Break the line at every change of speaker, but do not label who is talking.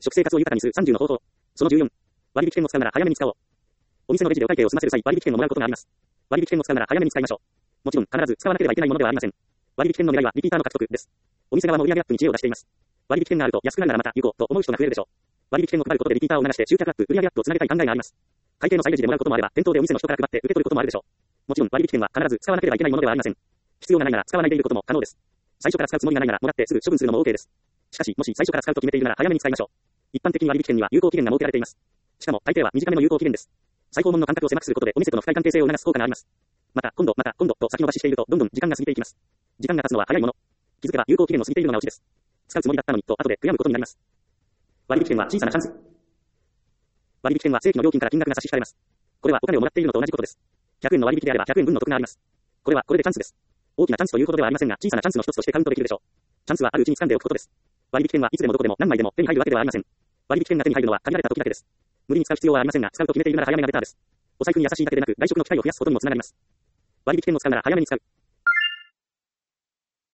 食生活を豊かにする30の方法。その14。割引券を使うなら早めに使おう。お店のレジでお会計を済ませる際、割引券をもらうことがあります。割引券を使うなら早めに使いましょう。もちろん、必ず使わなければいけないものではありません。割引券の狙いはリピーターの獲得です。お店側も売上アップに知恵を出しています。割引券があると安くなるならまた行こうと思う人が増えるでしょう。割引券を配ることでリピーターを促して集客アップ、売上アップをつなげたい考えがあります。会計の際レジでもらうこともあれば、店頭でお店の人から配って受け取ることもあるでしょう。もちろん割引券は必ず使わなければいけないものではありません。必要がないなら使わないでいることも可能です。最初から使うつもりがないならもらってすぐ処分するのも OK です。しかし、もし最初から使うと決めているなら早めに使いましょう。一般的に割引券には有効期限が設けられています。しかも大抵は短めの有効期限です。最高門の間隔を狭くすることでお店との不快関係性を促す効果があります。また今度と先延ばししているとどんどん時間が過ぎていきます。時間が経つのは早いもの。気づけば有効期限を過ぎているのがオチです。使うつもりだったのにと後で悔やむことになります。割引券は小さなチャンス。割引券は正規の料金から金額が差し引かれます。これはお金をもらっているのと同じことです。100円の割引であれば100円分の得があります。これはこれでチャンスです。大きなチャンスというほどではありませんが、小さなチャンスの一つとしてカウントできるでしょう。チャンスはあるうちに掴んでおくことです。割引券はいつでもどこでも何枚でも手に入るわけではありません。割引券が手に入るのは限られた時だけです。無理に使う必要はありませんが、使うと決めているなら早めがベターです。お財布に優しいだけでなく、外食の機会を増やすことにもつながります。割引券を使うなら早めに使う。